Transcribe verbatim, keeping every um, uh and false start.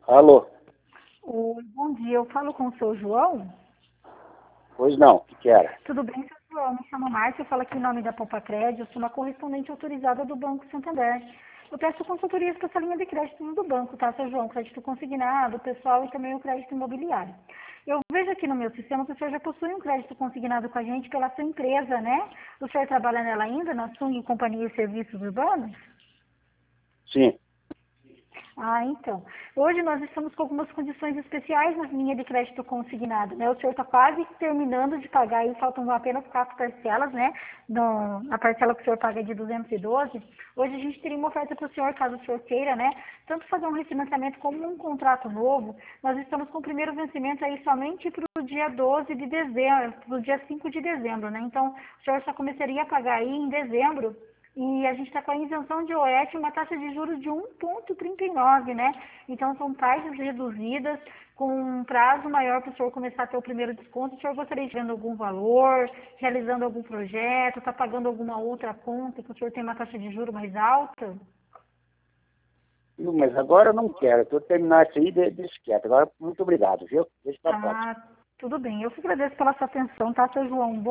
Alô? Oi, bom dia. Eu falo com o seu João? Pois não, o que que era? Tudo bem, seu João? Me chamo Márcia, eu falo aqui em nome da Poupa Crédito, eu sou uma correspondente autorizada do Banco Santander. Eu peço consultorias para essa linha de crédito do banco, tá, seu João? Crédito consignado, pessoal e também o crédito imobiliário. Eu vejo aqui no meu sistema que o senhor já possui um crédito consignado com a gente pela sua empresa, né? O senhor trabalha nela ainda, na Sung Companhia e Serviços Urbanos? Sim. Ah, então. Hoje nós estamos com algumas condições especiais na linha de crédito consignado, né? O senhor está quase terminando de pagar aí, faltam apenas quatro parcelas, né? No, a parcela que o senhor paga é de duzentos e doze. Hoje a gente teria uma oferta para o senhor, caso o senhor queira, né? Tanto fazer um refinanciamento como um contrato novo. Nós estamos com o primeiro vencimento aí somente para o dia doze de dezembro, para o dia cinco de dezembro, né? Então, o senhor só começaria a pagar aí em dezembro. E a gente está com a isenção de O E T, uma taxa de juros de um vírgula trinta e nove, né? Então, são taxas reduzidas, com um prazo maior para o senhor começar a ter o primeiro desconto. O senhor gostaria de vendo algum valor, realizando algum projeto, está pagando alguma outra conta que o senhor tem uma taxa de juros mais alta? Viu, mas agora eu não quero. Estou terminar isso aí, de- deixa quieto. Agora, muito obrigado, viu? Deixa pra próxima. Ah, tudo bem. Eu que agradeço pela sua atenção, tá, seu João?